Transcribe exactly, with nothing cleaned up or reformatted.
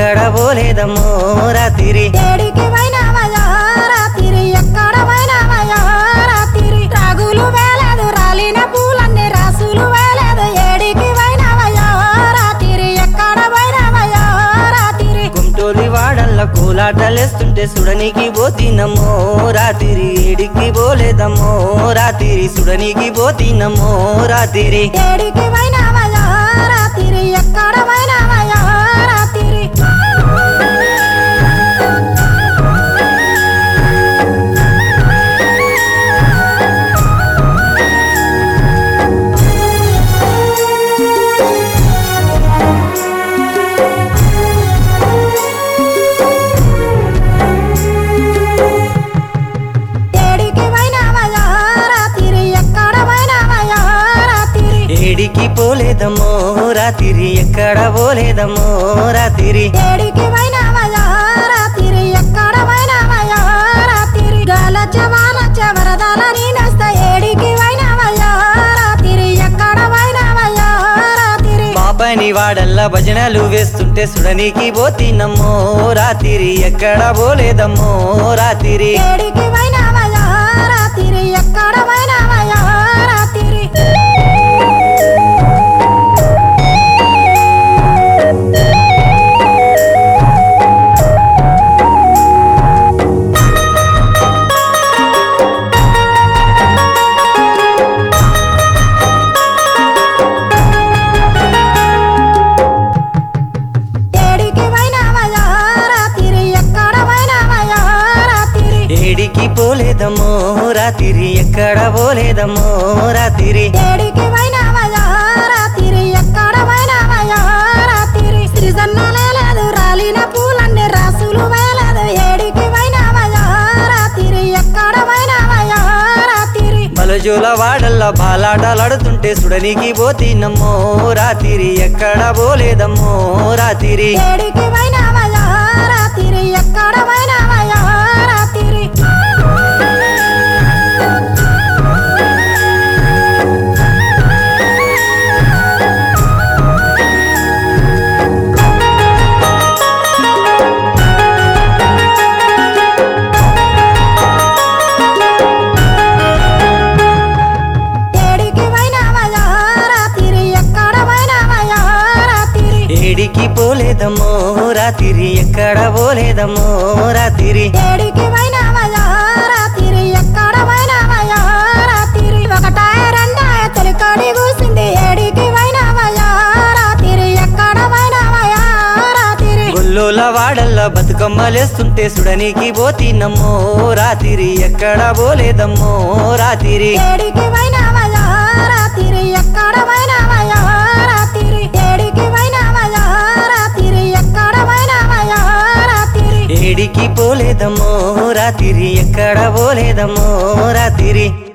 ఎక్కడ పోలేదమ్మో రాత్రి ఏడికి పోయినావయ్యా రాత్రి ఎక్కడ పోయినావయ్యా రాత్రి రాగులు వేలేదు రాలిన పూలన్నీ రాసులు వేలేదు ఏడికి పోయినావయ్యా రాత్రి ఎక్కడ పోయినావయ్యా రాత్రి గుంటూరి వాడల్ల కోలాటలేస్తుంటే సుడనికి పోతినమ్మో రాత్రి ఏడికి పోలేదమ్మో రాత్రి సుడనికి పోతినమ్మో రాత్రి ఏడికి పోయినావయ్యా రాత్రి ఎక్కడ పోయినావయ్యా రాత్రి ఏడికి పోయినావయ్యా రాత్రి ఎక్కడ పోయినావయ్యా రాత్రి ఏడికి పోలేదమ్మో రాత్రి ఎక్కడ పోలేదమ్మో రాత్రి ఏడికి పోయినావయ్యా రాత్రి ఎక్కడ పోయినావయ్యా రాత్రి గాలచ్చ వానచ్చ వరదల నీనస్త ఏడికి పోయినావయ్యా రాత్రి ఎక్కడ పోయినావయ్యా రాత్రి మా పని వాడల్ల భజనలు వేస్తుంటే సుడనికి పోతినమ్మో రాత్రి ఎక్కడ పోలేదమ్మో రాత్రి ఏడికి పోయినావయ్యా రాత్రి ఎక్కడ పోయినావయ్యా రాత్రి ఏడికి పోయినావయ్యా రాత్రి ఎక్కడ పోయినావయ్యా రాత్రి ఏడికి పోలేదమ్మో రాత్రి ఎక్కడ పోలేదమ్మో రాత్రి ఏడికి పోయినావయ్యా రాత్రి ఎక్కడ పోయినావయ్యా రాత్రి సృజన్న లేదు రాలిన పూలన్నీ రాసులు వేలేదు ఏడికి పోయినావయ్యా రాత్రి ఎక్కడ పోయినావయ్యా రాత్రి బలజోల వాడల్ల బాలాటలాడుతుంటే సుడనికి పోతినమ్మో రాత్రి ఎక్కడ పోలేదమ్మో రాత్రి ఏడికి పోయినావయ్యా రాత్రి ఎక్కడ పోయినావయ్యా రాత్రి ఏడికి పోయినావయ్యా రాత్రి ఎక్కడ పోయినావయ్యా రాత్రి ఏడికి పోలేదమ్మో రాత్రి ఎక్కడ పోలేదమ్మో రాత్రి ఏడికి పోయినావయ్యా రాత్రి ఎక్కడ పోయినావయ్యా రాత్రి ఒకటాయ రెండాయ తొలికాడి కూసింది ఏడికి పోయినావయ్యా రాత్రి ఎక్కడ పోయినావయ్యా రాత్రి గొల్లోల వాడల్ల బతుకమ్మలేస్తుంటే సుడనికి పోతినమ్మో రాత్రి ఎక్కడ పోలేదమ్మో రాత్రి ఏడికి పోయినావయ్యా రాత్రి ఎక్కడ పోయినావయ్యా రాత్రి ఏడికి పోయినావయ్యా రాత్రి ఎక్కడ పోయినావయ్యా రాత్రి ఏడికి పోలేదమ్మో రాత్రి ఎక్కడ పోలేదమ్మో రాత్రి